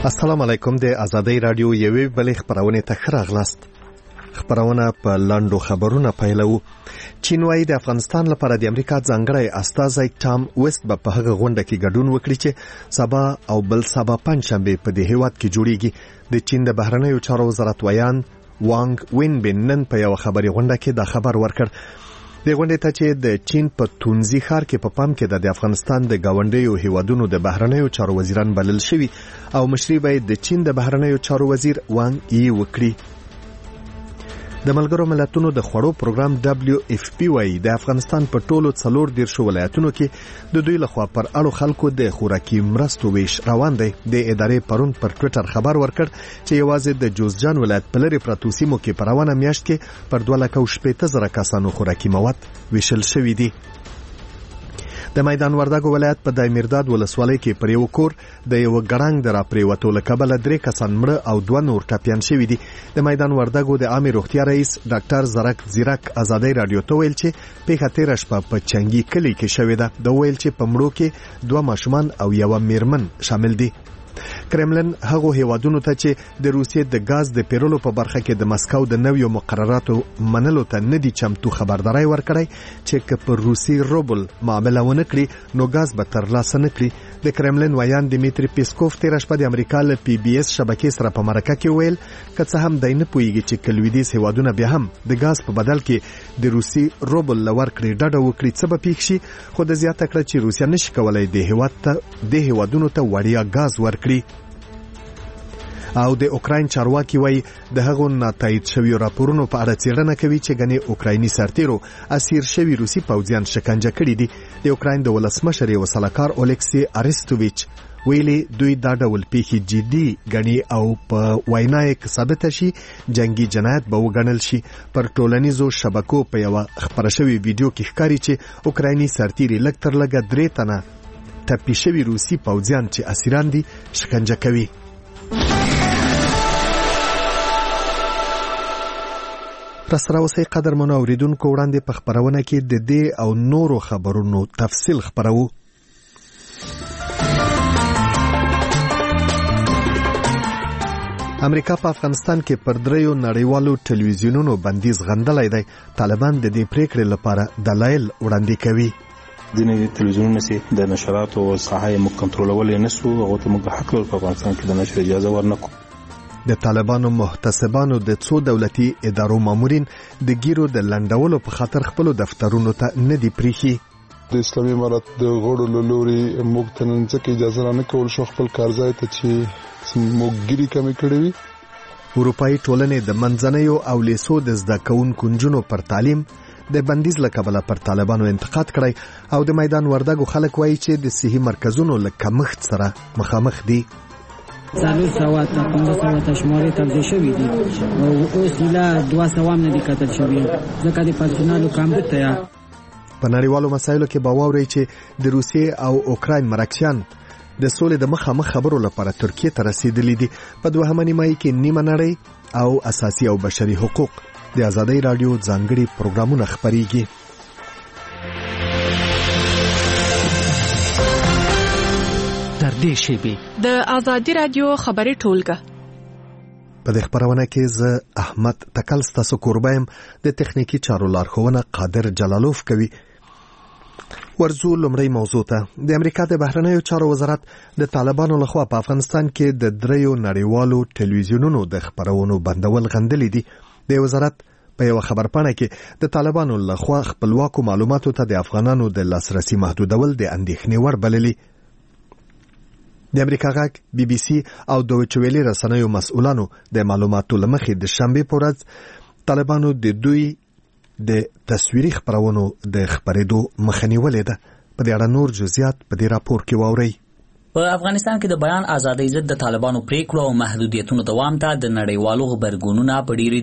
السلام علیکم. د آزادۍ رادیو یوې بلې خبرونه ته ښه راغلاست. خبرونه په لاندو خبرونه پیلو. چین وايي د افغانستان لپاره د امریکا ځانګړی استازی ټام ویست به په هغه غونډه کې ګډون وکړي چې سبا او بل سبا پنځشنبه په دې هیواد کې جوړیږي. د چین د بهرنیو چارو وزارت ویان وانګ وینبین نن په یو خبري غونډه کې دا خبر ورکړ. د غونډې ته چې د چین په تونزي ښار کې په پام کې د افغانستان د گاونډیو هیوادونو د بهرنیو چارو وزیران بلل شوي او مشري به د چین د بهرنیو چارو وزیر وانګ یي وکړي. د ملګرو ملتونو د خوړو پروګرام WFP وايي د افغانستان په ټولو 14 ولایتونو کې د دوی لخوا پر اړو خلکو د خوراکي مرستو ویش روان دی. د ادارې پرون پر ټوئیټر خبر ورکړ چې یوازې د جوزجان ولایت په لري پرتو سیمو کې په روانه میاشت کې پر 2,80,000 کسانو خوراکي مواد ویشل شوي دي. د میدان وردګو ولایت په دایمیرداد ولسوالۍ کې پر یو کور د یو ګړنګ د راپریوتو له کبله 3 کسان مړه او 2 نور ټپیان شوي دي. د میدان وردګو د عامه روغتیا رئیس ډاکټر زرک زیرک آزادۍ رادیو ته ویل چې پیښه تیر شپه په چنګي کلی کې شوې ده. د ویل چې په مړو کې 2 ماشومان او 1 میرمن شامل دي. کرملن هغه هیوادونو ته چې د روسیې د غاز د پیرولو په برخه کې د مسکو د نویو مقرراتو منلو ته ندي چمتو خبرداري ورکړی چې که پر روسي روبل معامله ونه کړي نو غاز به ترلاسه نه کړي. د کرملن ویان دیمیتری پیسکوف تیر شپه د امریکا له PBS شبکې سره په مرکه کې ویل که څه هم دای نه پوهیږي چې کلویدیز هیوادونه بیا هم د غاز په بدل کې د روسي روبل لور کړی ډډه وکړي څه به پیښ شي، خو د زیاته کړ چې روسیا نشي کولای د هیوادونو ته وړیا غاز ورکړي. او د اوکراین چارواکي وایي د هغو ناتایید شویو راپورونو په اړه څېړنه کوي چې ګنې اوکرایني سرتیرو اسیر شوي روسي پوځیان شکنجه کړي دي. د اوکراین د ولسمشر یو سلاکار اولکسی ارستوویچ ویلي دوی دا ډول پیښې جدي ګڼي او په وینا یې ثابته شي جنگي جنایت به وګڼل شي. پر ټولنیزو شبکو په یو خبره شوی ویډیو کې ښکاري چې اوکرایني سرتیري لږ تر لږه 3 تنه ټپي شوي روسي پوځیان چې اسیران دي شکنجه کوي. راسره اوسئ قدرمنو اوریدونکو، وړاندې په خبرونه کې د دې او نورو خبرونو تفصیل خبرو. امریکا په افغانستان کې پر 3 نړیوالو ټلویزیونونو بندیز غندلای دی. طالبان د دې پریکړې لپاره دلایل وړاندې کوي. ځینې تلویزیونونه چې د نشراتو ساحه موږ کنټرولولای نه سو، هغه ته موږ حق لرو په افغانستان کې د نشر اجازه ورنکړو. د طالبانو محتسبانو د څو دولتي ادارو مامورین د ګیرو د لنډولو په خاطر خپل دفترونو ته نه دی پریخي. د اسلامي امارت د غړو له لوري موږ ته نن ځکه اجازه نه کول شو خپل کارځای ته چې موږ ګیري کمی کړې وي. اروپایي ټولنې د منځنیو او لیسو د زده کوونکو نجونو پر تعلیم د بندیز له کبله پر طالبانو انتقاد کړی او د میدان وردګو خلک وایي چې د صحي مرکزونو له کمښت سره مخامخ دي. 400 شمارې توزیع شوي دي او اوس لا 200 نه دي کتل شوي ځکه د پرسونالو کمبود ته. په نړیوالو مسایلو کې به واورئ چې د روسیې او اوکراین مرکزیان د سولې د مخامخ خبرو لپاره ترکیه ته رسیدلي دي. په 2 نیمایي کې نیمه نړۍ او اساسي او بشري حقوق د آزادۍ رادیو ځانګړي پروګرامونه خبريږي. د آزادۍ رادیو خبري ټولګه. په دې خبرونه کې زه احمد تکل ستاسو کوربایم، د تخنیکی چارو لارښوونه قادر جلالوف کوي. ورزو لومړی موضوع ته. د امریکا د بهرنیو چارو وزارت د طالبانو لخوا په افغانستان کې د 3 نړیوالو ټلویزیونونو د خبرونو بندول غندلې دي. د وزارت په یو خبرپاڼه کې د طالبانو لخوا خپلواکو معلوماتو ته د افغانانو د لاسرسي محدودول د اندېښنې وړ بللي. د امریکا غږ BBC او دویچ ویلي رسنیو مسؤلانو د معلوماتو لمخې د شنبه په ورځ طالبانو د دوی د تصویري خبرونو د خبرېدو مخنیولې ده. په دې اړه نور جزئیات په دې راپور کې واورئ. په افغانستان کې د بیان ازادۍ ضد د طالبانو پریکړو او محدودیتونو دوام ته د نړیوالو خبرګونونو په ډیرېدو دي.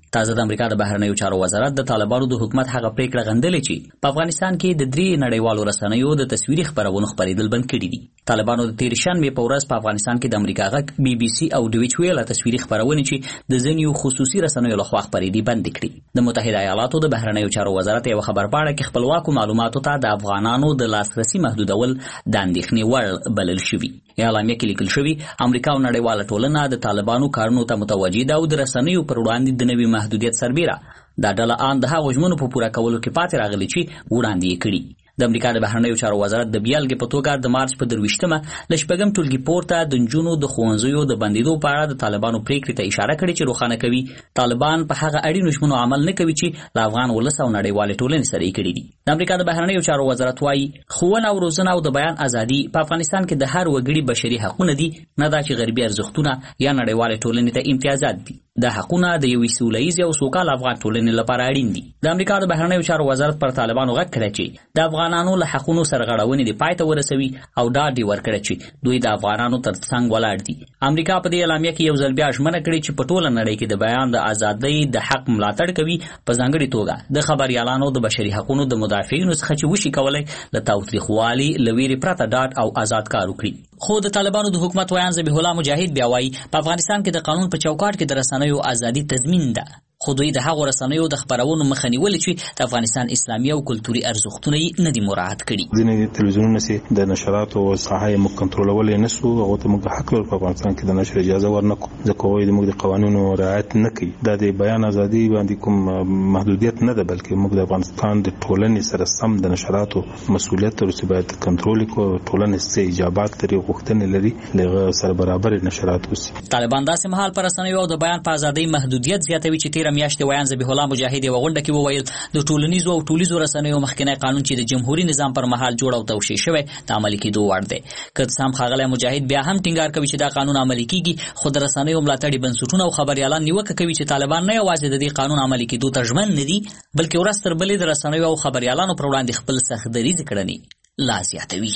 تازه د امریکا د بهرنیو چارو وزارت د طالبانو د حکومت هغه پریکړه غندلې چې په افغانستان کې د 3 نړیوالو رسنیو د تصویري خبرونو خپرېدل بند کړي دي. طالبانو د 13 شنبه په ورځ په افغانستان کې د امریکا غږ BBC او ډویچ ویل تصویري خبرونه چې د ځینو خصوصي رسنیو لخوا خپرېدي بند کړي. د متحده ایالاتو د بهرنیو چارو وزارت یو خبرپاڼه کې خپلواکو معلوماتو ته د افغانانو د لاسرسي محدودول د اندېښنې وړ بلل شوي. اعلامیه کې لیکل شوی امریکا او نړیواله ټولنه د طالبانو کارونو ته متوجه ده او د رسنیو پر وړاندې د نوي محدودیت سربیره دا ډله ان د هغو ژمنو په پوره کولو کې پاتې راغلي چې وړاندې یې کړي. د امریکا د بهرنیو چارو وزارت د بیلګې په توګه د مارچ په 23مه ل شپږم ټولګي پورته د نجونو د ښوونځیو د بندیدو په اړه د طالبانو پریکړې ته اشاره کړې چې روښانه کوي طالبان په هغه اړینو ژمنو عمل نه کوي چې له افغان ولس او نړیوالې ټولنې سره یې کړي دي. د امریکا د بهرنیو چارو وزارت وايي ښوونه او روزنه او د بیان ازادي په افغانستان کې د هر وګړي بشري حقونه دي، نه دا چې غربي ارزښتونه یا نړیوالې ټولنې ته امتیازات دي. دا حقونه د یوې سوله ییزې او سوکاله افغان ټولنې لپاره اړین دي. د امریکا د بهرنیو چارو وزارت پر طالبانو غږ کړی چې د افغانانو له حقونو سرغړونې د پای ته ورسوي او ډاډ یې ورکړی چې دوی د افغانانو تر څنګ ولاړ دي. امریکا په دې اعلامیه کې یو ځل بیا ژمنه کړې چې په ټوله نړۍ کې د بیان د ازادۍ د حق ملاتړ کوي، په ځانګړې توګه د خبریالانو د بشري حقونو د مدافعینو څخه چې وشي کولی له تاوتریخوالي له ویرې پرته ډاډ او آزاد کار وکړي. خو د طالبانو د حکومت ویان ذبیح الله مجاهد بیا وایي په افغانستان کې د قانون په چوکاټ کې د رسنیو ازادي تضمین ده، خو دوی د هغو رسنیو د خبرونو مخه نیولې چې د افغانستان اسلامي او کلتوري ارزښتونه یې نه دي مراعات کړي. ځینې تلویزیونونه چې د نشراتو ساحه یې موږ کنټرولولی نه سو، هغو ته موږ حق لرو په افغانستان کې د نشر اجازه ورنکړو، ځکه هغوی زموږ د قوانینو رعایت نه کوي. دا د بیان ازادي باندې کوم محدودیت نه ده، بلکې موږ د افغانستان د ټولنې سره سم د نشراتو مسؤلیت لرو چې باید کنټرول کړو. ټولنې څه ایجابات لري، غوښتنې لري، له سره برابر نشرات وسي. طالبان داسې مهال پر رسنیو او د بیان په ازادۍ محدودیت زیاتوي چې تیره میاشت ویان ذبیح الله مجاهد یو غونډه کې وویل د ټولنیزو او ټولیزو رسنیو مخکنی قانون چې د جمهوریت نظام پر مهال جوړ او توشیح شوی د عملي کېدو وړ دی. که سم ښاغلی مجاهد بیا هم ټینګار کوي چې دا قانون عملي کیږي، خو د رسنیو ملاتړي بنسټونه او خبریالان نیوکه کوي چې طالبان نه یوازې د دې قانون عملي کېدو ته ژمن نه دي، بلکې ورځ تر بلې د رسنیو او خبریالانو پر وړاندې خپل سخت دریځ کړنې لا زیاتوي.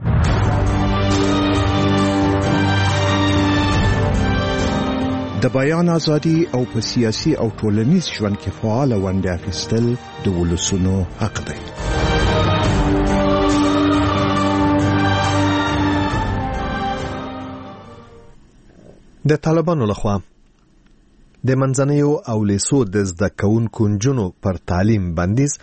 د بیان ازادي او په سیاسي او ټولنیز ژوند کې فعال ونډه اخیستل د ولسونو حق دی. د طالبانو لخوا د منځنیو او لیسو د زده کوونکو نجونو پر تعلیم بندیز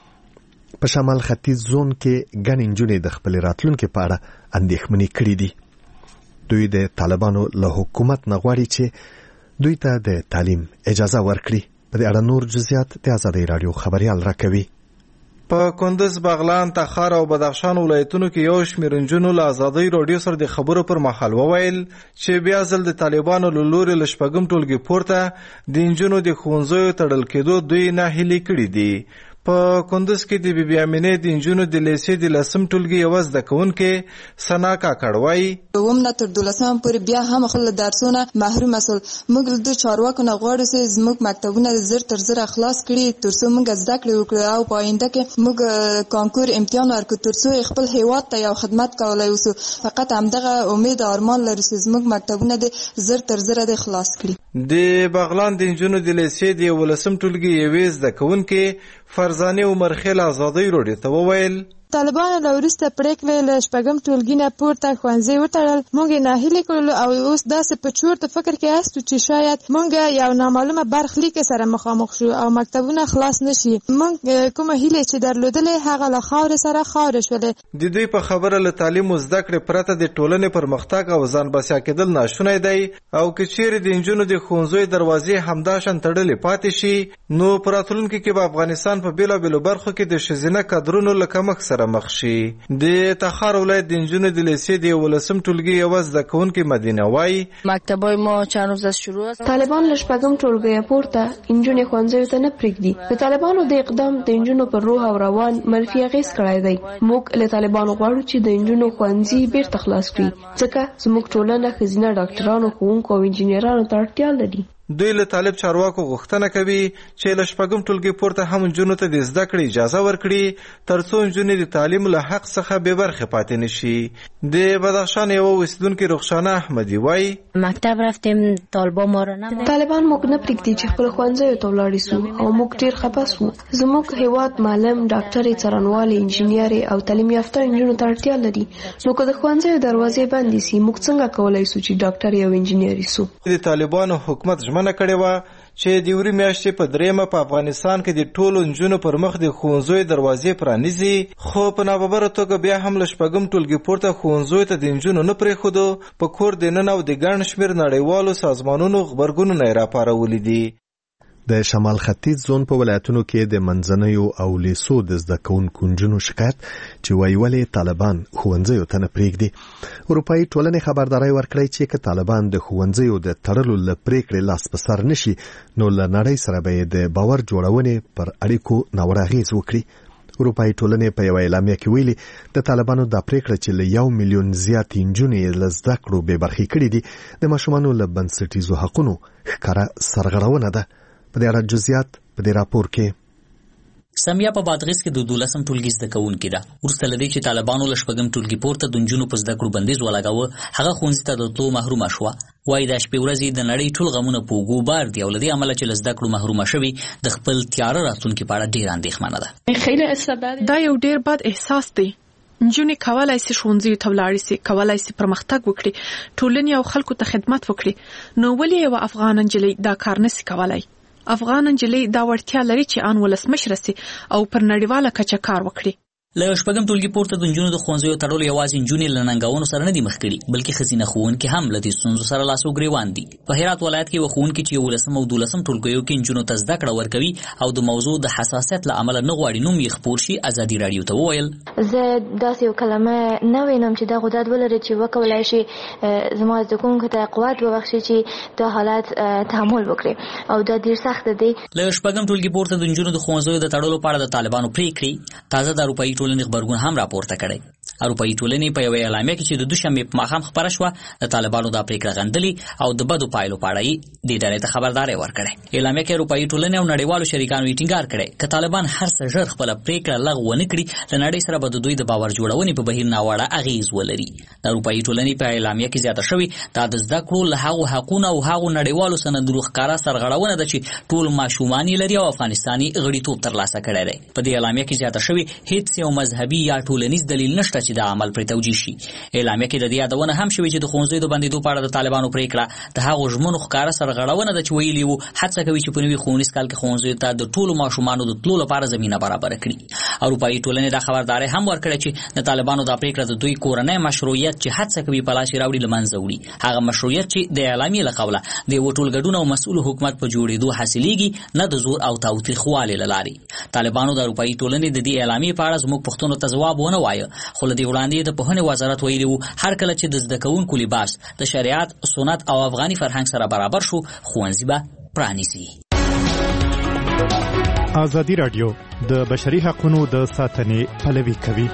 په شمال ختیځ زون کې ګڼې نجونې د خپل راتلونکي په اړه اندېښمنې کړې دي. دوی د طالبانو له حکومت نه غواړي چې دوی ته د تعلیم اجازه ورکړي. په دې اړه نور جزئیات د آزادۍ رادیو خبریال راکوي. په کندز، بغلان، تخار او بدخشان ولایتونو کې یو شمېر نجونو له آزادۍ رادیو سره د خبرو پر مهال وویل چې بیا ځل د طالبانو له لوري له شپږم ټولګي پورته د نجونو د ښوونځیو تړل کېدو دوی ناهیلي کړي دي. په کندز کې د بیبي امینې د نجونو د لیسې د 10م ټولګي یوه زده کوونکې ثنا کاکړ وایي اووم نه تر 12م پورې بیا هم خپل درسونه محروم شول. موږ د چارواکو نه غواړو چې زموږ مکتبونه زر تر زره خلاص کړي ترڅو موږ زده کړې وکړو او په آینده کې موږ کانکور امتحان ورکړو ترڅو خپل هیواد ته یو خدمت کولی اوسو. فقط همدغه امید او ارمان لرو چې زموږ مکتبونه د زر تر زره د خلاص کړي. د بغلان د نجونو د لیسې د 11م ټولګي یوې زده کوونکې فرزانه عمر خیل آزادۍ رادیو ته وویل طالبانو له وروسته پریکړې له شپږم ټولګي نه پورته ښوونځي وتړل. موږ یې ناهیلي کړلو او اوس داسې په چورت فکر کې یاستو چې شاید موږ یو نامعلومه برخلیک سره مخامخ شو او مکتبونه خلاص نشي. موږ کومه هیله چې درلودلې هغه له خاورې سره خاورې شولې. د دوی په خبره له تعلیم او زده کړې پرته د ټولنې پرمختګ او ځان بسیا کېدل ناشونی دی او که چیرې د نجونو د ښوونځیو دروازې همداشان تړلې پاتې شي نو په راتلونکي کې به افغانستان په بېلابېلو برخو کې د ښځینه کادرونو له کمښت سره مخ شي. د تخار ولایت د نجونو د لیسې د 11م ټولګي یوه زده کوونکې مدینه وایي مکتبای ما چند روز از شروع است. طالبان له شپږم ټولګي پورته نجونې ښوونځیو ته نه پرېږدي. د طالبانو د اقدام د نجونو پر روح او روان منفي اغېز کړی دی. موږ له طالبانو غواړو چې د نجونو ښوونځي بیرته خلاص کړي ځکه زموږ ټولنه ښځینه ډاکټرانو، ښوونکو او انجینرانو ته اړتیا لري. دوی له طالب چارواکو غوښتنه کوي چې له شپږم ټولګي پورته هم نجونو ته د زده کړې اجازه ورکړي ترڅو نجونې د تعلیم له حق څخه بې برخې پاتې نشي. د بدخشان یوه اوسیدونکې رخشانه احمدي وایي مکتب رفتیم طالبان ما را نه طالبان موږ نه پرېږدي چې خپل ښوونځیو ته ولاړ سو او موږ ډېر خفه سو. زموږ هیواد معلم ډاکټرې څارنوالې انجینیرې او تعلیم یافته نجونو ته اړتیا لري. نو که د ښوونځیو دروازې بندې سي موږ څنګه کولی سو چې ډاکټر او انجینیر سو. د طالبانو حکومت ژمنه کړې وه چې د یوري میاشتې په 3 په افغانستان کې د ټولو نجونو پر مخ د ښوونځیو دروازې پرانیزي، خو په ناببره توګه بیا هم له شپږم ټولګي پورته ښوونځیو ته د نجونو نه پرېښودو. په کور دننه او د ګڼ شمېر نړیوالو سازمانونو غبرګونونه یې راپارولي دي. د شمال ختیځ زون په ولایتونو کې د منځنیو او لیسو د زده کوونکو نجونو شکایت چې وایي ولې طالبان ښوونځیو ته نه پرېږدي. اروپایي ټولنې خبرداری ورکړی چې که طالبان د ښوونځیو د تړلو له پرېکړې لاس په سر نشي نو له نړۍ سره به یې د باور جوړونې پر اړیکو ناوړه اغېز وکړي. اروپایي ټولنې په یوه اعلامیه کې ویلي د طالبانو دا پرېکړه چې له 1 میلیون زیاتې نجونې له زده کړو بې برخې کړي دي د ماشومانو له بنسټیزو حقونو ښکاره سرغړونه ده. په دې اړه جزئیات په دې راپور کې. سمیه په بادغیس کې د 12م ټولګي زده کوونکې ده. وروسته له دې چې طالبانو له شپږم ټولګي پورته د نجونو په زده کړو بندیز ولګاوه هغه ښوونځي ته د تلو محرومه شوه. وایي دا شپې ورځې د نړۍ ټول غمونه په اوږو بار دي او له دې امله چې له زده کړو محرومه شوي د خپل تیاره راتلونکي په اړه ډېره اندېښمنه ده. دا یو ډېر بد احساس دی. نجونې کولای شي ښوونځیو ته ولاړې شي، کولای شي پرمختګ وکړي، ټولنې او خلکو ته خدمت وکړي. نو ولې یوه افغان نجلۍ دا کار نشي کولای؟ افغان نجلۍ دا وړتیا لري چې ان ولسمشره سي او پر نړیواله کچه کار وکړي. له شپږم ټولګي پورته د نجونو د ښوونځیو تړلو یوازې نجونې له ننګونو سره نه دي مخ کړي بلکې ښځینه ښوونکي هم له دې ستونزو سره لاس او ګریوان دي. په هرات ولایت کې یوه ښوونکي چې 11 او 12 ټولګیو کې نجونو ته زده کړه ورکوي او د موضوع د حساسیت له امله نه غواړي نوم یې خپور شي ازادي راډیو ته وویل زه داسې یو کلمه نه وینم چې دا غداد ولري چې وکولای شي زما زده کوونکو ته قوت وبخښي چې دا حالات تحمل وکړي او دا ډېر سخت دی. له شپږم ټولګي پورته د نجونو د ښوونځیو د تړلو په اړه د طالبانو پرېکړې تازه د اروپایي ټولنې غبرګون هم راپورته کړی. اروپایي ټولنې په یوه اعلامیه کې چې د دوشنبې په ماښام خپره شوه د طالبانو دا پرېکړه غندلې او د بدو پایلو په اړه یې دې ډلې ته خبرداری ورکړی. اعلامیه کې اروپایي ټولنې او نړیوالو شریکانو یې ټینګار کړی که طالبان هر څه ژر خپله پرېکړه لغوه ونه کړي له نړۍ سره به د دوی د باور جوړونې په بهیر ناوړه اغېز ولري. د اروپایي ټولنې په اعلامیه کې زیاته شوې دا د زده کړو له هغو حقونو او هغو نړیوالو سندونو ښکاره سرغړونه ده چې ټول ماشومان یې لري او افغانستان یې غړیتوب ترلاسه کړی دی. په دې اعلامیه کې زیاته شوې هیڅ یو مذهبي یا ټولنیز دلیل نشته چې دا عمل پرې توجیه شي. اعلامیه کې د دې یادونه هم شوې چې د ښوونځیو د بندېدو په اړه د طالبانو پرېکړه د هغو ژمنو ښکاره سرغړونه ده چې ویلي وو هڅه کوي چې په نوي ښوونیز کال کې ښوونځیو ته د ټولو ماشومانو د تلو لپاره زمینه برابره کړي. اروپایي ټولنې دا خبرداری هم ورکړې چې د طالبانو دا پرېکړه د دوی کورنۍ مشروعیت چې هڅه کوي په لاس راوړي له منځه وړي. هغه مشروعیت چې د اعلامیې له قوله د یوه ټولګډون او مسؤل حکومت په جوړېدو حاصلېږي نه د زور او تاوتریخوالي له لارې. طالبانو د اروپایي ټولنې د دې اعلامیې په اړه زموږ پوښتنو ته ځواب ونه وایه خو له دې وړاندې د پوهنې وزارت ویلي وو هر کله چې د زده کوونکو لباس د شریعت سنت او افغاني فرهنګ سره برابر شو ښوونځي به پرانیزي. ازادي راډیو د بشري حقوقو د ساتنې پلوي کوي.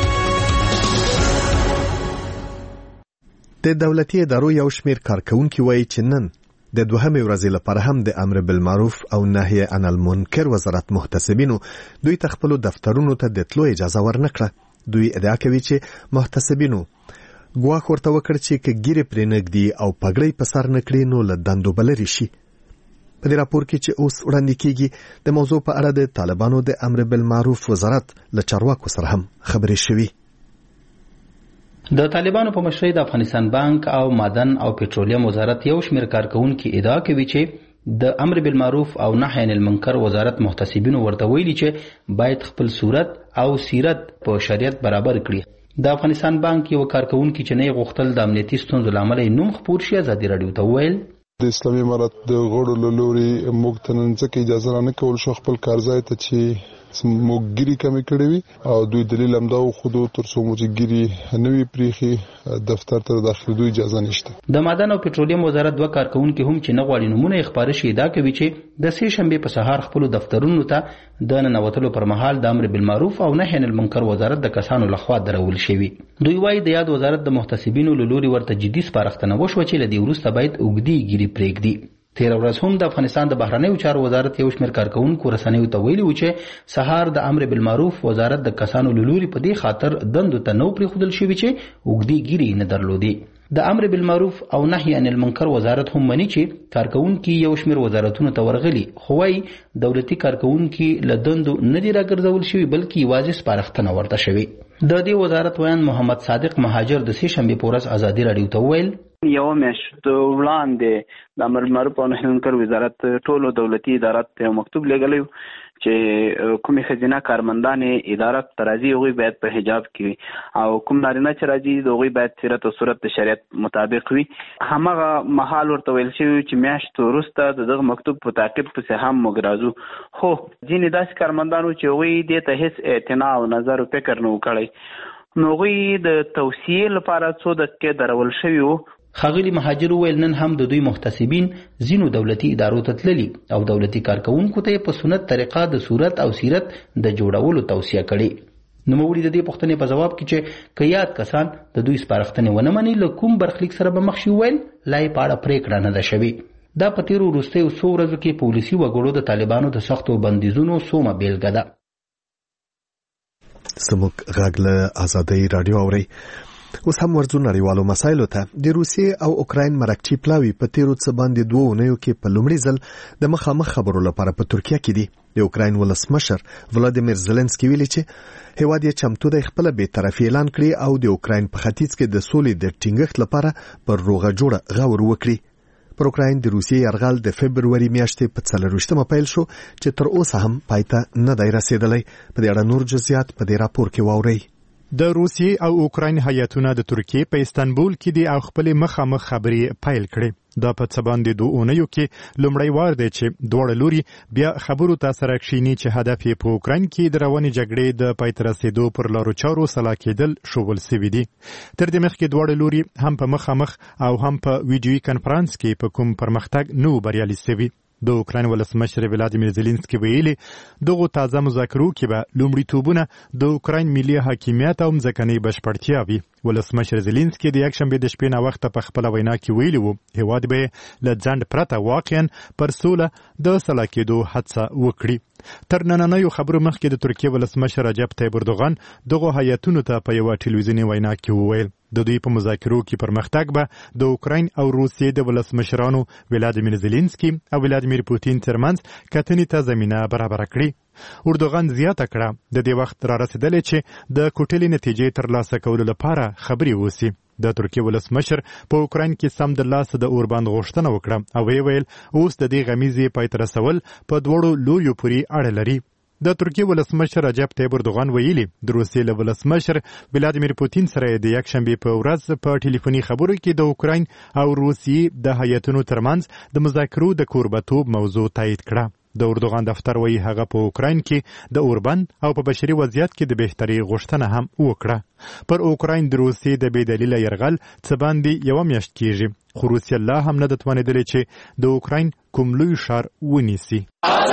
د دولتي ادارو یو شمېر کارکونکي وایي چې نن د دوهمې ورځې لپاره هم د امر بالمعروف او نهي عن المنکر وزارت محتسبینو دوی ته خپلو دفترونو ته د تلو اجازه ورنکړه. دوی ادعا کوي چې محتسبینو ګواښ ورته وکړ چې که ګیرې پرې نږدي او پګړۍ په سر نه کړي نو له دندو به لرې شي. په دې راپور کې چې اوس وړاندې کیږي د موضوع په اړه د طالبانو د امر بالمعروف وزارت له چارواکو سره هم خبرې شوي. د طالبانو په مشرۍ د افغانستان بانک او معدن او پټرولیم وزارت یو شمېر کارکونکي ادعا کوي چې د امر بالمعروف او نهي عن المنکر وزارت محتسبینو ورته ویلي چې باید خپل صورت او سیرت په شریعت برابر کړي. د افغانستان بانک یو کارکونکي چې نه غوښتل د امنیتي ستونزو لامل نوم خپور شي ازادي راډیو ته وویل د اسلامي امارت د غړو له لوري موږ ته نن ځکه اجازه را نه کول شو خپل کارځای ته چې موږ ګیري کمې کړې وي او دوی دلیل همدا وښودو تر څو موږ ګیري نه وي پرېښي دفتر ته داخلېدو اجازه نشته. د معدن او پټرولیم وزارت دوه کارکونکي هم چې نه غواړي نومونه یې خپاره شي ادعا کوي چې د سې شنبې په سهار خپلو دفترونو ته د ننوتلو پر مهال د امر بالمعروف او نهي عن المنکر وزارت د کسانو لخوا درول شوي. دوی وایي د یاد وزارت د محتسبینو له لوري ورته جدي سپارښتنه وشوه چې له دې وروسته باید اوږدې ګیرې پرېږدي. تیر ورځ هم د افغانستان د بهرنیو چارو وزارت یو شمېر کارکونکو رسنیو ته ویلي و چې سهار د امر بالمعروف وزارت د کسانو له لوري په دې خاطر دندو ته نو پرېښودل شوي چې اوږدې ګیرې نه درلودې. د امر بالمعروف او نهي عن المنکر وزارت هم مني چې کارکونکي یو شمېر وزارتونو ته ورغلي، خو وايي دولتي کارکونکي له دندو نه دي راګرځول شوي بلکې یوازې سپارښتنه ورته شوې. د دې وزارت ویان محمد صادق مهاجر د سې شنبې په ورځ ازادي راډیو ته وویل یو میاشت وړاندې د امر بالمعروف او نهي عن المنکر وزارت ټولو دولتي ادارات ته مکتوب لېږلی چې کومې ښځینه کارمندانې اداره ته راځي هغوی باید په حجاب کې وي او کوم نارینه چې راځي د هغوی باید سیرت او صورت د شریعت مطابق وي. همغه مهال ورته ویل شوي چې میاشت وروسته د دغه مکتوب په تعقیب پسې هم موږ راځو، خو ځینې داسې کارمندانو چې هغوی دې ته هېڅ اعتنا او نظر او فکر نه و کړی نو هغوی د توصیې لپاره څو دقیقې درول شوي وو. ښاغلي مهاجر وویل نن هم د دوی محتسبین ځینو دولتي ادارو ته تللي او دولتي کارکونکو ته په سنت طریقه د صورت او سیرت د جوړولو توصیه کړې. نوموړي د دې پوښتنې په جواب کې چې که یاد کسان د دوی سپارښتنې ونه مني له کوم برخلیک سره به مخ شي، ویل لا یې په اړه پرېکړه نه ده شوې. دا په تېرو وروستیو څو ورځو کې پولیسي وګړو د طالبانو د سختو بندیزونو سومه بیلګه ده. زموږ غږ له ازادۍ راډیو اورئ. اوس هم ورځو نړیوالو مسایلو ته. د روسیې او اوکراین مرکچی پلاوی په تیرو څه باندې 2 اونیو کې په لومړي ځل د مخامخ خبرو لپاره په ترکیه کې دي. د اوکراین ولسمشر ولادیمیر زيلنسکي ویلي چې هیواد یې چمتو دی خپل بی‌طرفي اعلان کړي او د اوکراین په ختیځ کې د سولې د ټینګښت لپاره پر روغه جوړه غور وکړي. پر اوکراین د روسیې یرغل د فبروري میاشتې په 24مه پیل شو چې تر اوسه هم پایته نه دی رسیدلی. په دې اړه نور جزئیات په دې راپور کې واورئ. د روسیې او اوکراین هیاتونه د ترکیې په استانبول کې دي او خپل مخامخ خبرې پیل کړې. دا په څه باندې 2 اونیو کې لومړی وار دی چې دواړه لوري بیا خبرو ته سره کښیني چې هدف یې په اوکراین کې د روانې جګړې د پای ته رسیدو پر لارو چارو سلا کېدل ښوول سوي دي. تر دې مخکې دواړه لوري هم په مخامخ او هم په ویډیویي کنفرانس کې په کوم پرمختګ نه بریالي سوي. د اوکراین ولسمشر ولادیمیر زيلنسکي ویلي دغه تازه مذاکرو کې به لومړیتوبونه د اوکراین ملي حاکمیت او ځمکنۍ بشپړتیا وي. ولسمشر زيلنسکي د یکشنبې د شپې نه وخت په خپل وینا کې ویلي وو هیواد به له ځنډ پرته واقعا پر سوله د سلا کېدو هڅه وکړي. تر نننیو خبرو مخکې د ترکیې ولسمشر رجب طیب اردوغان دغه هیاتونو ته په یوه ټلویزیوني وینا کې وویل د دوی په مذاکرو کې پرمختګ به د اوکراین او روسیې د ولسمشرانو ولادیمیر زيلنسکي او ولادیمیر پوتین ترمنځ کتنې ته زمینه برابره کړي. اردوغان زیاته کړه د دې وخت را رسیدلی چې د کوټلې نتیجې ترلاسه کولو لپاره خبرې وسی. د ترکیې ولسمشر په اوکراین کې سم د لاس د اورباند غوښتنه وکړه او ویل اوس د دې غمیزې پای ته رسول په دوړو لوریو پورې اړه لري. د ترکیې ولسمشر رجب طیب اردوغان ویلي د روسیې له ولسمشر ولادیمیر پوتین سره د یکشنبې په ورځ په ټلیفوني خبرو کې د اوکراین او روسیې د هیاتونو ترمنځ د مذاکرو د کوربتوب موضوع تایید کړه. د اردوغان دفتر وایي هغه په اوکراین کې د اوربند او په بشري وضعیت کې د بهتري غوښتنه هم وکړه. پر اوکراین د روسیې د بې دلیله یرغل څه باندې یوه میاشت کېږي، خو روسیه لا هم نه ده توانېدلې چې د اوکراین کوم لوی ښار ونیسي.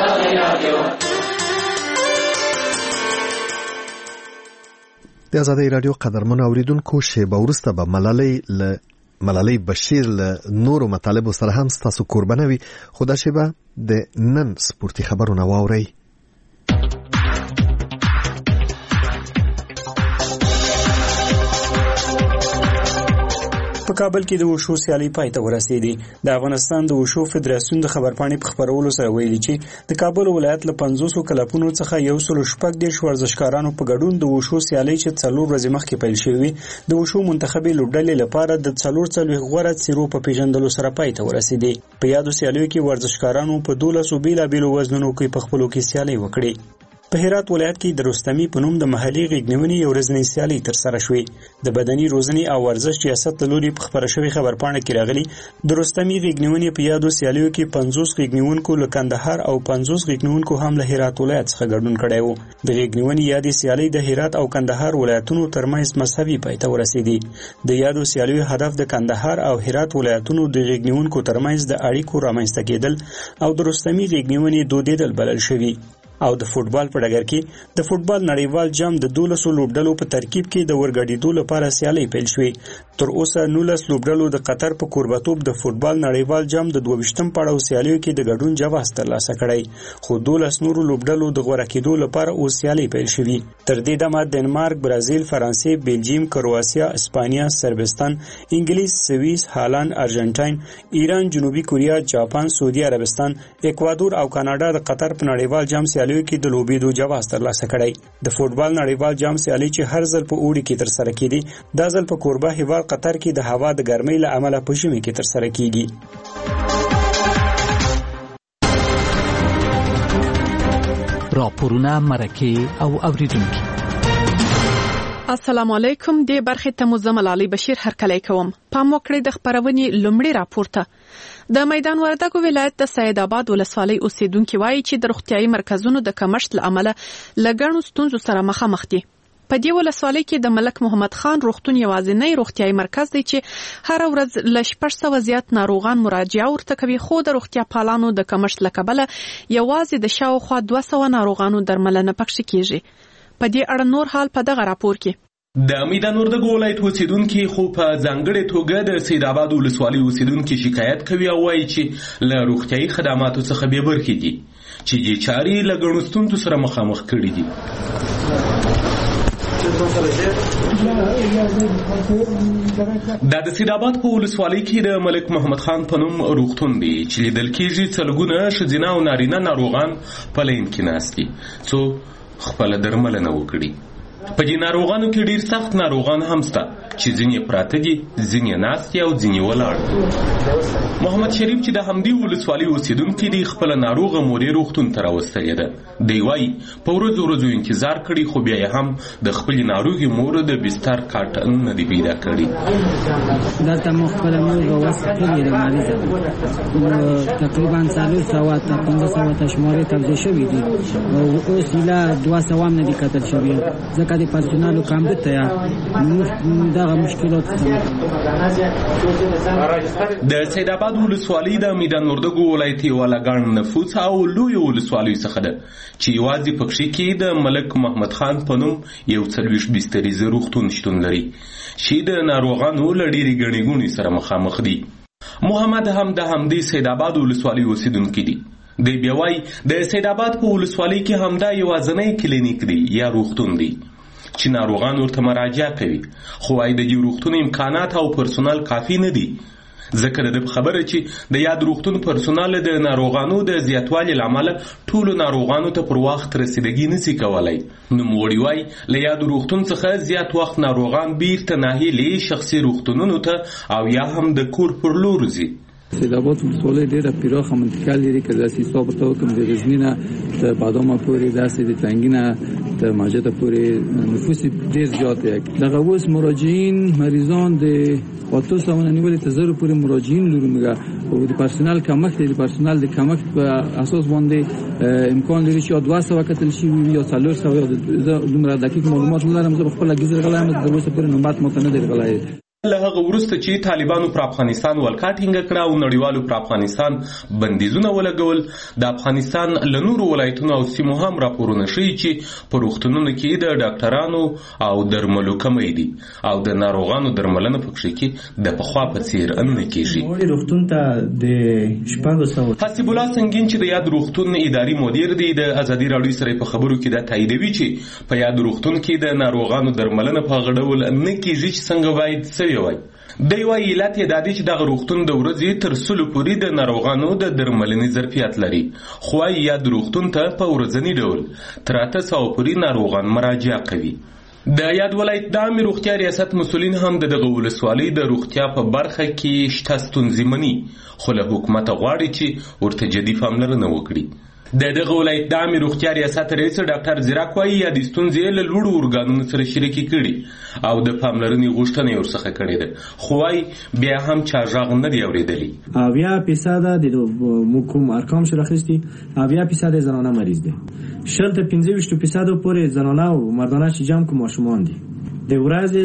د ازادۍ راډیو قدرمن اوریدونکو شیبه وروسته به ملالۍ بشیر له نورو مطالبو سره هم ستاسو کوربنه وي، خو دا شیبه د نن سپورتي خبرونه واورئ. په کابل کې د وشو سیالي پای ته ورسېدې. د افغانستان د وشو فدراسیون د خبرپاڼې په خبرولو سره ویلي چې د کابل ولایت له 500 کلبونو څخه 116 ورزشکارانو په ګډون د وشو سیالي چې 4 ورځې مخکې پیل شوې د وشو منتخبي لوبډلې لپاره د 44 غوره څیرو په پیژندلو سره پای ته ورسېدې. په یادو سیالیو کې ورزشکارانو په 12 بیلابیلو وزنونو کې په خپلو کې سیالي وکړې. په هرات ولایت کې د رستمي په نوم د محلي غېږنیونې یو ورځنۍ سیالي ترسره شوې. د بدني روزنې او ورزش ریاست له لوري په خپره شوې خبرپاڼه کې راغلي د رستمي غېږنیونې په یادو سیالیو کې 50 غېږنیونکو له کندهار او 50 غېږنیونکو هم له هرات ولایت څخه ګډون کړی و. د غېږنیونې یادې سیالۍ د هرات او کندهار ولایتونو ترمنځ مساوي پای ته ورسېدې. د یادو سیالیو هدف د کندهار او هرات ولایتونو د غېږنیونکو ترمنځ د اړیکو رامنځته کېدل او د رستمي غېږنیونې دودیدل بلل شوي. او د فوټبال په ډګر کې د فوټبال نړیوال جام د 12 لوبډلو په ترکیب کې د ورګډېدو لپاره سیالي پیل شوې. تر اوسه 19 لوبډلو د قطر په کوربتوب د فوټبال نړیوال جام د 22م پړاو سیالیو کې د ګډون جواز ترلاسه کړی، خو 12 نورو لوبډلو د غوړه کېدو لپاره اوس سیالي پیل شوې. تر دې دمه دنمارک، برازیل، فرانسې، بلجیم، کرواسیا، اسپانیا، سربستان، انګلیس، سویس، هالند، ارجنټاین، ایران، جنوبي کوریا، جاپان، سعودي عربستان، اکوادور او کاناډا د قطر په نړیوال جام سیالیو کې د لوبېدو جواز ترلاسه کړی. د فوټبال نړیوال جام سیالي چې هر ځل په اوړي کې ترسره کېږي، دا ځل په کوربه هیواد قطر کې د هوا د ګرمۍ له امله په ژمي کې ترسره کېږي. راپورونه، مرکې او اوریدونکي. السلام علیکم. د برخې ته مزمل علي بشیر هرکلی کوم. پام وکړئ د خبرونې لومړی راپورته. د میدان وردګو ولایت د سید آباد ولسوالۍ اوسیدونکو وایي چې د روغتیايي مرکزونو د کمښت له امله لګڼو ستونزو سره مخامخ دي. په دې ولسوالۍ کې د ملک محمد خان روغتون یوازینی روغتیايي مرکز دی چې هر ورځ ل 600 زیات ناروغان مراجعه ورته کوي، خو د روغتیا پالانو د کمښت له کبله یوازې د شاوخوا 200 ناروغانو درملنه پکښ کیږي. په دې اړه نور حال په دغه راپور کې. د میدان وردګو ولایت اوسیدونکو خو په ځانګړې توګه د سید آباد ولسوالۍ اوسیدونکو شکایت کوي او وایي چې له روغتیايي خدماتو څخه بې برخې دي چې دې چارې له ګڼو ستونزو سره مخامخ کړي دي. د سید آباد په ولسوالۍ کې د ملک محمد خان په نوم روغتون دی چې لیدل کېږي څلګونه ښځینه او نارینه ناروغان په لین کې ناست دي څو خپله درملنه وکړي. په دې ناروغانو کې ډیر سخت ناروغان هم شته چې ځینې پراته دي، ځینې ناست دي او ځینې ولاړ دي. محمد شریف چې د همدې ولسوالۍ اوسیدونکی دی خپل ناروغه مورې روغتون ته راوستلې ده. دی وایي په ورځو انتظار کړي خو بیا یې هم د خپل ناروغي مور د بستر کارت نه دی پیدا کړی. دلته مو خپل مور وسپړې د مریض تقریبا 400 تا 500 تا شمارې توزیع شوې دي او اوس لا 200 هم نه دي کتل شوې. ځکه د پرسونالو کم ده دغه مشکلات د سید آباد ولسوالۍ د میدان وردګو ولایت یوه له ګڼ نفوس او لویو ولسوالیو څخه ده چې یوازې پکښې کې د ملک محمد خان په نوم یو 40 بستریزه روغتون شتون لري چې د ناروغانو له ډېرې ګڼې ګوڼې سره مخامخ دي. محمد هم د همدې سید آباد ولسوالۍ اوسیدونکی دی. دی بیا وایي د سید آباد په ولسوالۍ کې همدا یوازینی کلینیک دی یا روغتون دی چې ناروغان ورته مراجعه کوي، خو وايي د دې روغتون امکانات او پرسونال کافي نه دي. ځکه د خبره چې د یاد روغتون پرسونال د ناروغانو د زیاتوالي له امله ټولو ناروغانو ته پر وخت رسیدګي نشي کولای. نوموړي وايي له یاد روغتون څخه زیات وخت ناروغان بیرته ناهیلي شخصي روغتونونو ته او یا هم د کور پر لور ځي. سید آباد ولسوالۍ ډېره پراخه منطقه لري که داسې حساب ورته وکړم د غزني نه تر بادامه پورې داسې د تنګي نه تر ماجده پورې نفوس ډېر زیات دی. دغه اوس مراجعین مریضان د 800 نیولې تر 1000 پورې مراجعین لرو موږ او د پرسونال کمښت دی. د پرسونال د کمښت په اساس باندې امکان لري چې 200 کتل شي یا 400 یا دومره دقیق معلومات لرم. زه خپل ګزر غلایم د اوسه پورې نوبات مته نه دی غلای. له هغه وروسته چې طالبانو پر افغانستان ولکه ټینګه کړه او نړیوالو پر افغانستان بندیزونه ولګول، د افغانستان له نورو ولایتونو او سیمو هم راپورونه ښیي چې په روغتونونو کې د ډاکټرانو او درملو کمی دي او د ناروغانو درملنه پکښې کې د پخوا په څیر نه کېږي. روغتون ته د شپږ حسیب الله سنگین چې د یاد روغتون اداري مدیر دی د ازادي راډیو سره په خبرو کې دا تاییدوي چې په یاد روغتون کې د ناروغانو درملنه په غړول نه کېږي چې څنګه باید سوي وای. دی وایي علت یې دا دی چې دغه روغتون د ورځې تر 100 پورې د ناروغانو د درملنې ظرفیت لري، خو وايي یاد روغتون ته په ورځني ډول تر 800 پورې ناروغان مراجعه کوي. د یاد ولایت د عامه روغتیا ریاست مسؤلین هم دغه ولسوالۍ د روغتیا په برخه کې شته ستونزې مني، خو له حکومت غواړي چې ورته جدي پاملرنه وکړي. دغه ولایت د عامه روغتیا ریاست رئیس ډاکټر زیراک وایي یا د ستونزې له لوړو ارګانونو سره شریکي کړي او د پاملرنې غوښتنه یې ورڅخه کړې ده، خو وايي بیا هم چا غږ نه دی اورېدلی. 80% د موږ کوم ارقام شو راخستي 80% زنانه مریض دي، 15% پورې زنانه او مردانه چې جمع کوم ماشومان دي. د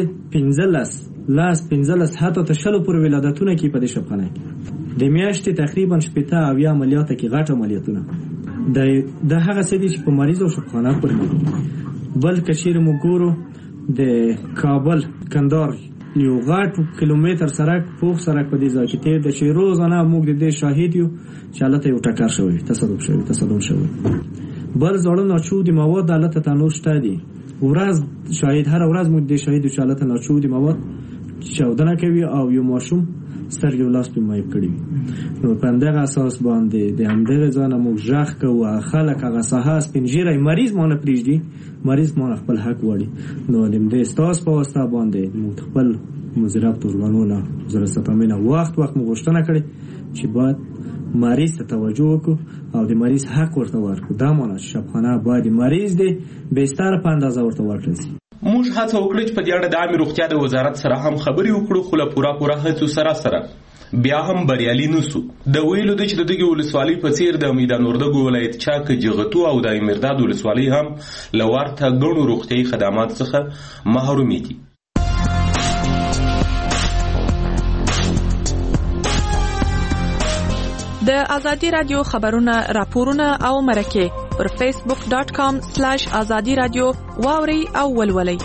ورځې 15 حتی تر 20 پورې ولادتونه کې په دې شپخانه کې د میاشتې تقریبا 70 عملیات کې غټ عملیاتونه د هغه څه دي چې په مریض او شفاخانه پورې بل کشیر مګورو د کابل کندهار یو غټ کیلومتر سړک پوخ سړک په دې ځای کې تیر د چې روزانه موږ د دې شاهد یو چې حالت یو ټکر شوی تصادم شوی بل زړه ناچودي مواد حالت تنور شته دي ورځ شاهد هر ورځ موږ د شاهد چې حالت ناچودي مواد چاودنه کوي او یو ماشوم سترګې ولاس په مایب کړي نو په همدغه اساس باندې د همدغه ځانه موږ ژغ کوو خلک هغه ساحه سپینږیری مریض مونه پرېږدي مریض مونه خپل حق غواړي نو د همدې ستاسو په واسطه باندې موږ خپل مزرعت ورغانونه وزارت سپامینه وخت موږ غوښتنه کړې چې باید مریض ته توجه وکړو او د مریض حق ورته ورکړو دا معنی چې شفاخانه باید مریض دی بستر په اندازه ورته ورکړي موږ هڅه وکړه چې په دې اړه د عامه روغتیا د وزارت سره هم خبرې وکړو خو له پوره هڅو سره بیا هم بریالي نسو د ویلو د چې د دغه ولسوالۍ په څیر د میدان وردګو ولایت چاک جغتو او د مرداد ولسوالۍ هم لورته ګڼو روغتیايي خدمات څخه محروم دي د ازادي رادیو خبرونه راپورونه او مرکه پر facebook.com/azadi radio واوري او ولولي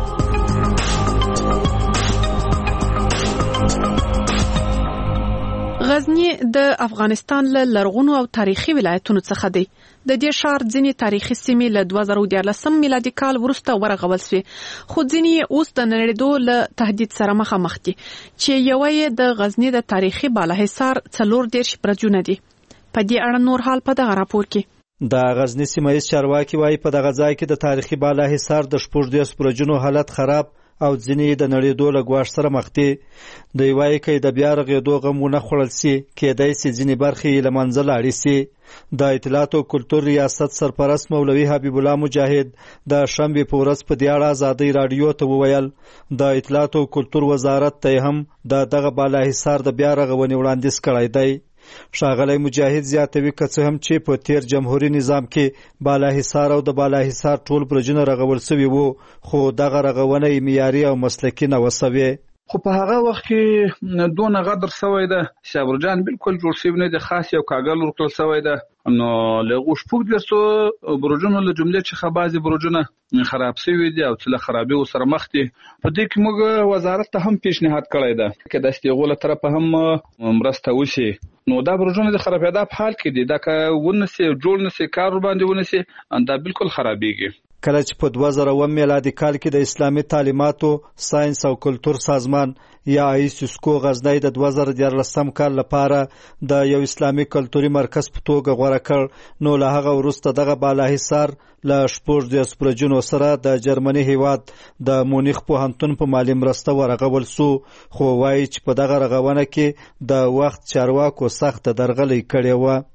غزنی د افغانستان له لرغونو او تاریخي ولایتونو څخه دی د دې ښار ځینې تاریخي سیمې له 2014 میلادي کال وروسته ورغول شوې خو ځینې اوس د نړېدو له تهدید سره مخامخ دي چې یوه یې د غزنی د تاریخي بالاحصار 40 برجونه دي په دې اړه نور حال په دغه راپور کې د غزنی سیمه ییز چارواکي وایي په دغه ځای کې د تاریخي بالاحصار د 14 برجونو حالت خراب او ځینې د نړېدو له ګواښ سره مخ دي دوی وایي که د بیا رغېدو غم ونه خوړل سي کېدای سي ځینې برخې یې له منځه لاړې سي د اطلاعات او کلتور ریاست سرپرست مولوي حبیب الله مجاهد د شنبې په ورځ په دې اړه ازادۍ راډیو ته وویل د اطلاعات او کلتور وزارت ته هم دغه بالاحصار د بیا رغونې وړاندیز کړی دی ښاغلی مجاهد زیاتوي که څه هم چې په تیر جمهوریت نظام کې بالاحصار او د بالاحصار ټول برجونه رغول شوي وو خو دغه رغونه یې معیاري او مسلکي نه وسوې خو په هغه وخت کې دونه غدر شوی ده چې برجان بالکل جوړ شوی نه دي خاص یو کاغل ورکړل شوی ده نو له شپږ درسو برجونو له جملې چې خبازي برجونه خراب شوی دي او چې له خرابي سره مخ دي په دې کې موږ وزارت ته هم پیشنهاد کړی ده چې د استغول طرف هم مرسته وشي نو دا برجونه د خرابېدا په حال کې دي دا که ونسي جوړ نسي کار باندې ونسي دا بالکل خرابېږي کله چې په 2000 میلادي کال کې د اسلامي تعلیماتو ساينس او کلتور سازمان یا ایسوسکو غزنی د 2014 کال لپاره د یو اسلامي کلتوري مرکز په توګه غوړه کړ نو له هغه وروسته دغه بالاحصار له 14 برجونو سره د جرمني هیواد د مونیخ پوهنتون په مالي مرسته ورغول سو خو وایي چې په دغه رغونه کې د وخت چارواکو سخت درغلي کړې و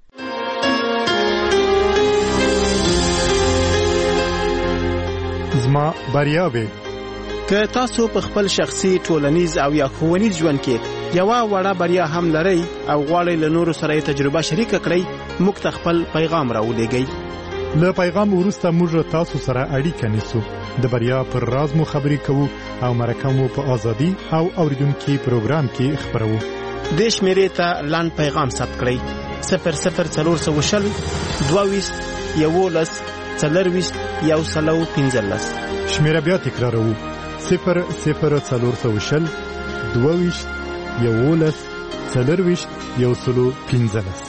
زما بریاوي که تاسو په خپل شخصي ټولنیز او یا ښوونیز ژوند کې یو وړه بریا هم لرئ او غواړئ له نورو سره تجربه شریک کړئ موږ ته خپل پیغام راولېږئ له پیغام وروسته موږ تاسو سره اړیکه نیسو د بریا پر راز مو خبرې کوو او مرکه مو په ازادي او اوریدونکو پروګرام کې خبرو د شمیرې ته لاند پیغام ثبت کړئ 00420 22 11 څلرويست یو سلو 15 شمیره بیا تکراروو 00420 22 11 څلرويست یو سلو 15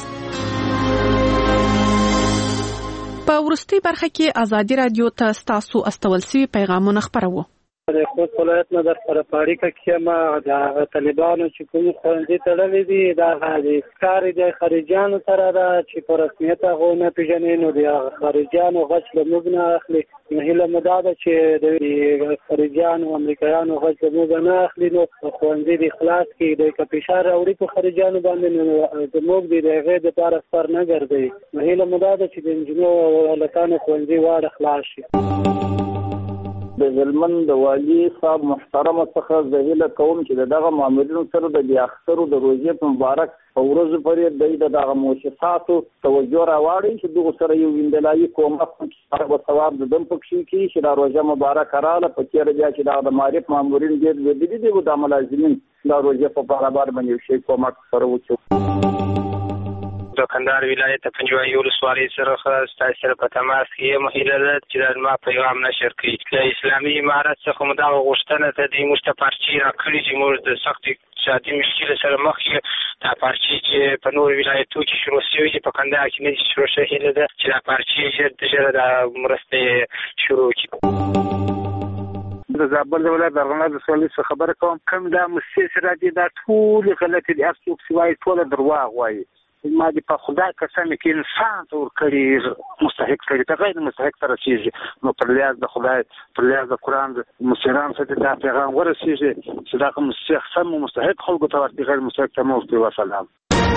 په ورستي برخه کې ازادي رادیو ته تاسو استول سوي پیغامونه خبرو د خوست ولایت نه در سره پاړیکه کې ما د طالبانو چې کوم ښوونځي تړلې دي دا د کار د خارجيانو سره دا چې په رسمیت هغه نه پیژنې نو د خارجيانو غچ له موږ نه اخلي هیله مده ده چې د خارجيانو امریکایانو غچ له موږ نه اخلي نو ښوونځي د خلاص کې د کپیشار راوړي په خارجيانو باندې نو د موږ د هغه د لپاره سر نه ګرځي هیله مده ده چې د انجنونو لکانو ښوونځي واړه خلاص شي د ظلمن د والی صاحب محترم څخه زهیله کوم چې دغه مامورینو سره د بیا اخترو د روزي په مبارک په ورځ پرې دغه مؤسساتو توجه راوړي چې دغه سره یو ویندلایي کومک او ثواب د دم پکې کې چې د روزه مبارک رااله په تیر بیا چې د معرف مامورین ډېر دي د ملازمین د روزه په برابر باندې شي کومک سره وچو د کندهار ولایت پنجوایي ولسوالۍ سره ستاسو سره په تماس کې مهیله ده چې ما پیغام نشر کړي. د اسلامي امارت څخه موږ دا غوښتنه ته د موږ ته پارچې راکړي چې موږ د سخت اقتصادي مشکل سره مخ یو. دا پارچې چې په نور ولایتونو کې شروع شوي دي په کندهار کې نه دي شروع شوي ده چې دا پارچې ژر د مرستې شروع کړي. د زابل ولایت د ارغنداب ولسوالۍ څخه خبره کوم. کوم دا مؤسسې راځي دا ټول غلطي دي، هر څوک چې وایي ټول درواغ وایي. ما دې په خدای قسم کې انسان ته ورکړي مستحق کړي ته غیر مستحق ته رسېږي، نو پر لیاز د خدای پر لیاز د قرآن د مشرانو څخه دا پیغام ورسېږي چې دا کوم سم مستحق خلکو ته ورکړي، غیر مستحق ته مو ورکړي. وسلام.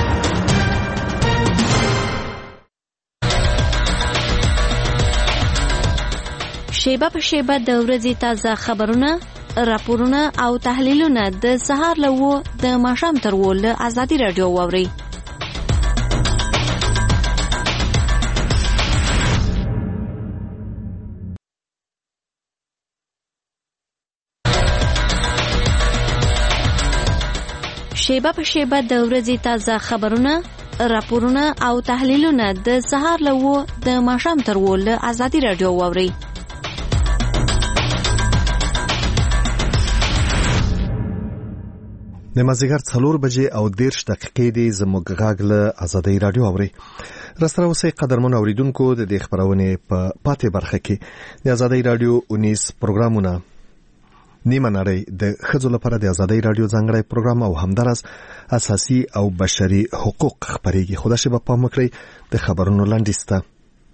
شیبه په شیبه د ورځې تازه خبرونه، راپورونه او تحلیلونه د سهار له 9 د ماښام تر 10 له ازادي رادیو واورئ. شیبه په شیبه د ورځې تازه خبرونه، راپورونه او تحلیلونه د سهار له 9 د ماښام تر 10 له ازادي رادیو واورئ. د مازیګر 4 بجې او 10 دقیقې دی زموږ غږ له ازادي رادیو اوري. راسره اوسئ قدرمن اوریدونکو، د دې خبرونه په پاتې برخه کې د ازادي رادیو 19 پروګرامونه نیمه نړۍ د ښځو لپاره د ازادي رادیو ځانګړی پروګرام او همدارس اساسي او بشري حقوق خبرېږي. خو دا شی په پام وکړئ د خبرونو لاندې سته.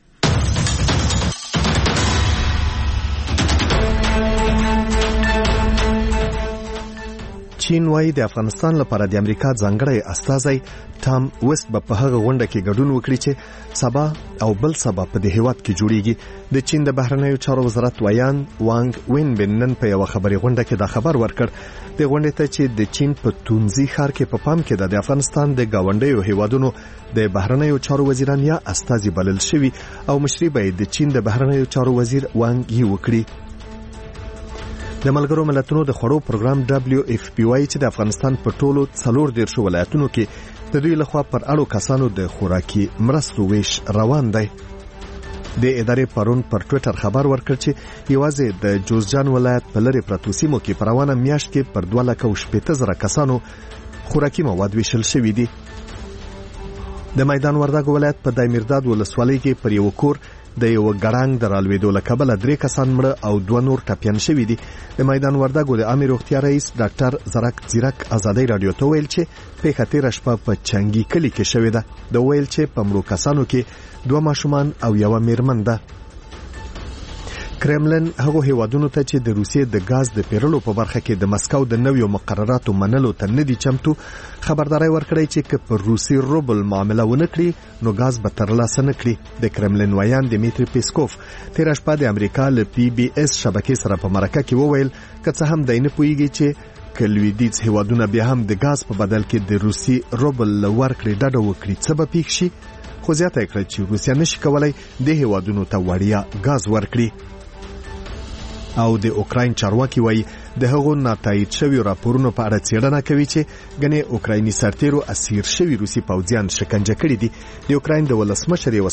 چین وايي د افغانستان لپاره د امریکا ځانګړی استازی ټام ویسټ په هغه غونډه کې ګډون وکړي چې سبا او بل سبا په دې هیواد کې جوړیږي. د چین د بهرنیو چارو وزارت وانګ وینبن نن په یو خبري غونډه کې دا خبر ورکړ. د غونډې ته چې د چین په تونزي ښار کې په پام کې د افغانستان د گاونډیو هیوادونو د بهرنیو چارو وزیران یا استازي بلل شوی او مشري به د چین د بهرنیو چارو وزیر وانګ یي وکړي. د ملګرو ملتونو د خوړو پروګرام WFP چې د افغانستان په ټولو 14 ولایتونو کې د دوی لخوا پر اړو کسانو د خوراکي مرستو ویش روان دی. د ادارې پرون پر ټوئیټر خبر ورکړ چې یوازې د جوزجان ولایت په لری پرتو سیمو کې پر روانه میاشت کې پر 2,80,000 کسانو خوراکي مواد ویشل شوي دي. د میدان وردګ ولایت په دایمیرداد ولسوالۍ کې پر یو کور د یو ګړنګ درالوېدو له کبله 3 کسان مړه او 2 نور ټپيان شوي دي. د میدان وردګ د عامه روغتیا رئیس ډاکټر زرک زیرک ازادي رادیو ته ویل چې په خطر شپه په چنګي کلی کې شوې ده. د ویل چې په مړو کسانو کې 2 ماشومان او 1 میرمن ده. کرملن هغه هیوادونو ته چې د روسیې د غاز د پیرلو په برخه کې د مسکو د نویو مقرراتو منلو ته ندي چمتو خبرداري ورکړی چې په روسي روبل معامله ونکړي نو غاز به ترلاسه نکړي. د کرملن ویان دمیتری پیسکوف تیر شپه د امریکا له PBS شبکې سره په مرکه کې وویل که څه هم دینه پویږي چې کلویدیز هیوادونه بیا هم د غاز په بدل کې د روسي روبل ورکړي ډډه وکړي څه به پیښ شي. خو زیاته کړه چې روسیا نشي کولای د هیوادونو ته وړیا غاز ورکړي. او د اوکراین چارواکي وایي د هغو ناتایید شوی راپورونو په اړه څېړنه کوي چې ګنې اوکرایني سرتیرو اسیر شوی روسي پوځیان شکنجه کړي دي. د اوکراین د ولسمشر